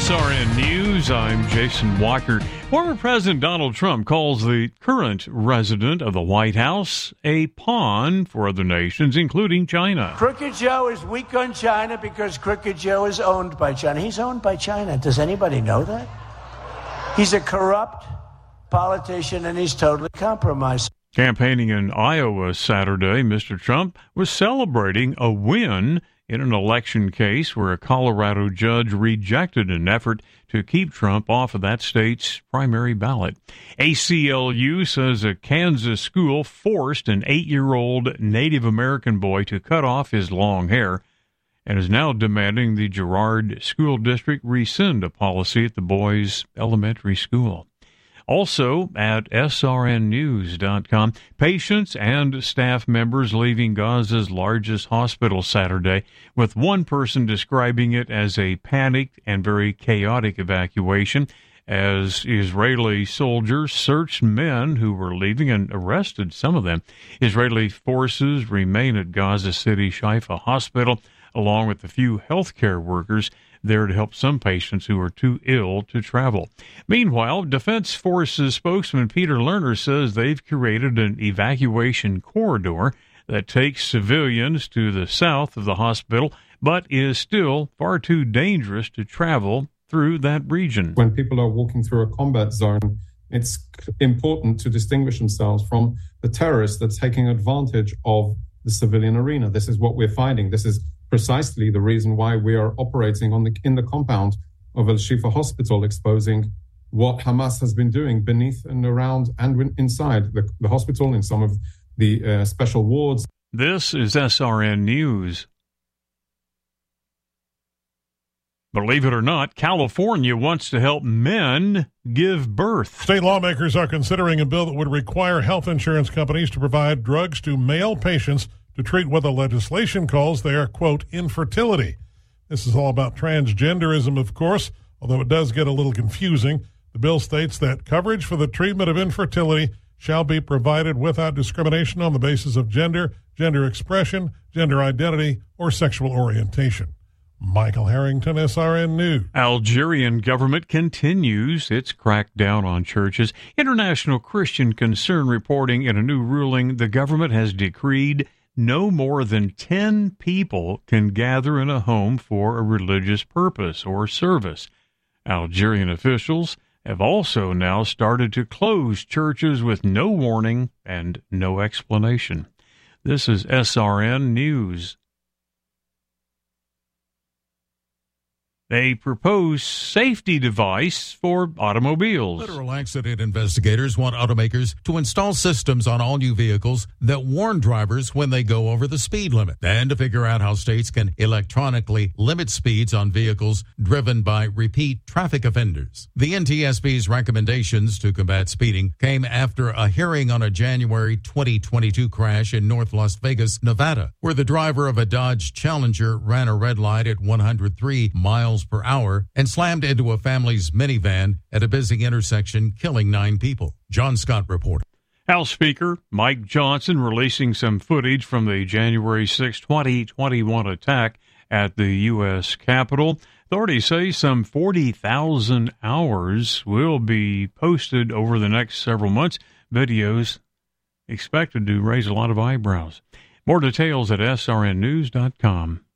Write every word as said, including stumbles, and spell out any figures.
S R N News, I'm Jason Walker. Former President Donald Trump calls the current resident of the White House a pawn for other nations, including China. Crooked Joe is weak on China because Crooked Joe is owned by China. He's owned by China. Does anybody know that? He's a corrupt politician, and he's totally compromised. Campaigning in Iowa Saturday, Mister Trump was celebrating a win in an election case where a Colorado judge rejected an effort to keep Trump off of that state's primary ballot. A C L U says a Kansas school forced an eight-year-old Native American boy to cut off his long hair and is now demanding the Girard School District rescind a policy at the boy's elementary school. Also at S R N news dot com, patients and staff members leaving Gaza's largest hospital Saturday, with one person describing it as a panicked and very chaotic evacuation as Israeli soldiers searched men who were leaving and arrested some of them. Israeli forces remain at Gaza City Shifa Hospital, along with a few healthcare workers there to help some patients who are too ill to travel. Meanwhile, Defense Forces spokesman Peter Lerner says they've created an evacuation corridor that takes civilians to the south of the hospital, but is still far too dangerous to travel through that region. When people are walking through a combat zone, it's important to distinguish themselves from the terrorists that's taking advantage of the civilian arena. This is what we're finding. This is precisely the reason why we are operating on the in the compound of Al Shifa Hospital, exposing what Hamas has been doing beneath and around and inside the, the hospital, in some of the uh, special wards. This is S R N News. Believe it or not, California wants to help men give birth. State lawmakers are considering a bill that would require health insurance companies to provide drugs to male patients to treat what the legislation calls their, quote, infertility. This is all about transgenderism, of course, although it does get a little confusing. The bill states that coverage for the treatment of infertility shall be provided without discrimination on the basis of gender, gender expression, gender identity, or sexual orientation. Michael Harrington, S R N News. Algerian government continues its crackdown on churches. International Christian Concern reporting in a new ruling the government has decreed no more than ten people can gather in a home for a religious purpose or service. Algerian officials have also now started to close churches with no warning and no explanation. This is S R N News. A proposed safety device for automobiles. Federal accident investigators want automakers to install systems on all new vehicles that warn drivers when they go over the speed limit, and to figure out how states can electronically limit speeds on vehicles driven by repeat traffic offenders. The N T S B's recommendations to combat speeding came after a hearing on a January twenty twenty-two crash in North Las Vegas, Nevada, where the driver of a Dodge Challenger ran a red light at one hundred three miles per hour and slammed into a family's minivan at a busy intersection, killing nine people. John Scott reported. House Speaker Mike Johnson releasing some footage from the January sixth, twenty twenty-one attack at the U S Capitol. Authorities say some forty thousand hours will be posted over the next several months. Videos expected to raise a lot of eyebrows. More details at S R N news dot com.